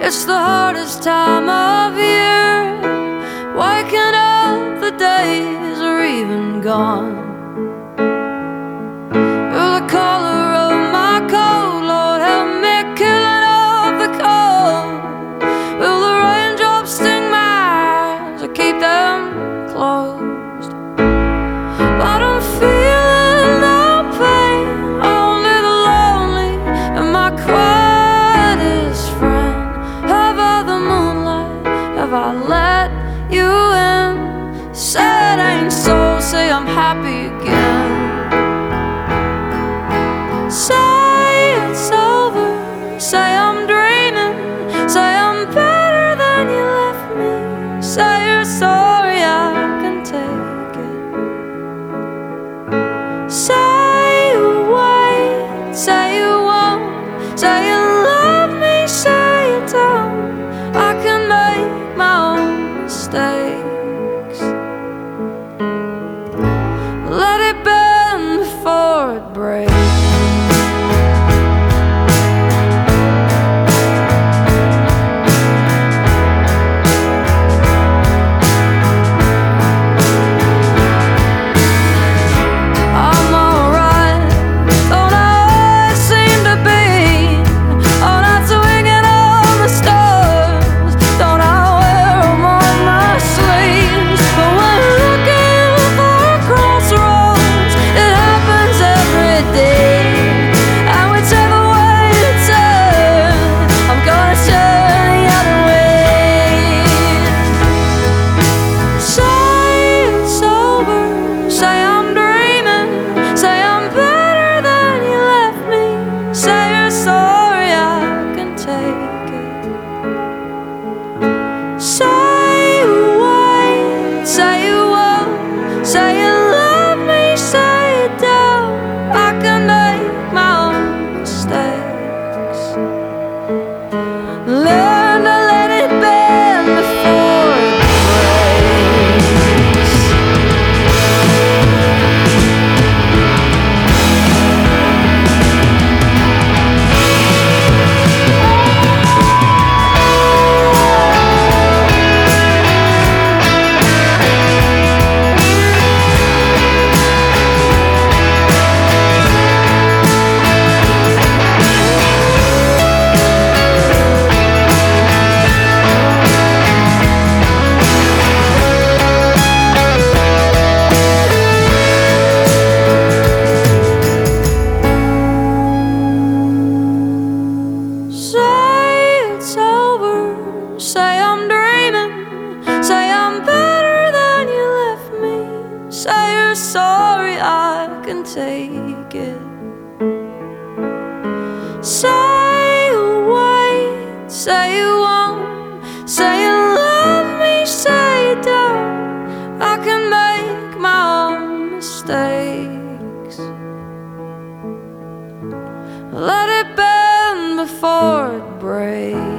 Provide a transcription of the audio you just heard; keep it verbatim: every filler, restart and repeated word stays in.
It's the hardest time of year, waking up, the days are even gone. You're the color of my coat, Lord, help me killing off the cold. Will the raindrops sting my eyes or keep them closed? But I'm feeling no pain, only the lonely and my quietest friend. Have I the moonlight? Have I let you in? Say it ain't so, say I'm happy again. Say it's over, say I'm dreaming, say I'm better than you left me. Say you're sorry, I can take it. Say you wait, say you won't, say you love me, say you don't. I can make my own mistakes. Let it bend before it breaks. Say you wait, say you won't, say you love me, say you don't. I can make my own mistakes. Learn to let it bend before it breaks. Say I'm dreaming, say I'm better than you left me. Say you're sorry, I can take it. Say you wait, say you won't, say you love me, say you don't. I can make my own mistakes. Let it bend before it breaks.